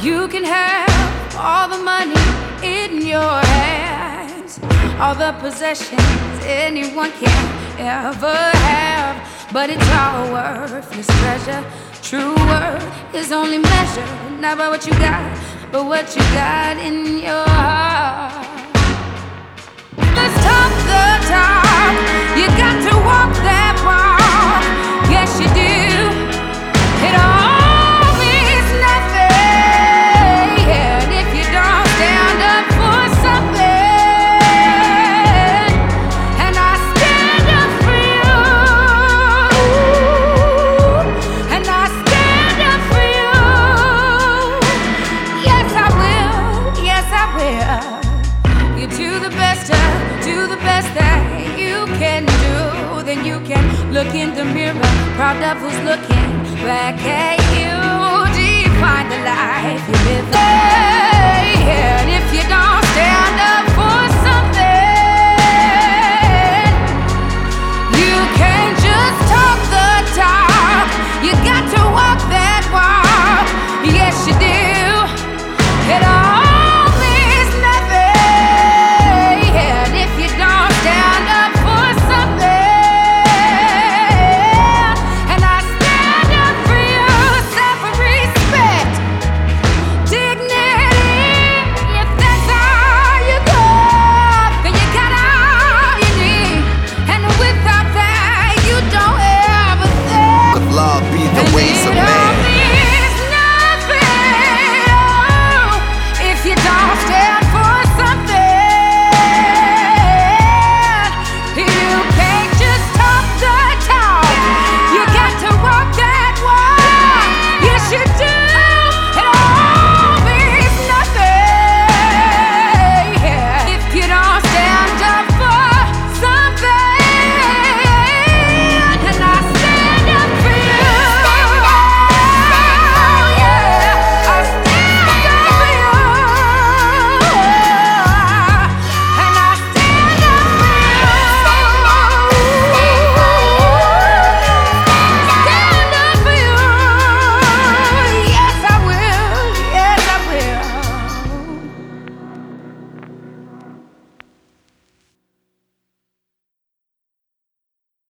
You can have all the money in your hands, all the possessions anyone can ever have, but it's all worthless treasure. True worth is only measured not by what you got, but what you got in your heart. Let's talk the talk. You got to walk that walk. Yes, you do. It all means nothing if you don't stand up for something. And I stand up for you. And I stand up for you. Yes, I will. Yes, I will. You do the best that you can do. Then you can look in the mirror, proud of who's looking back at you. Define the life you live.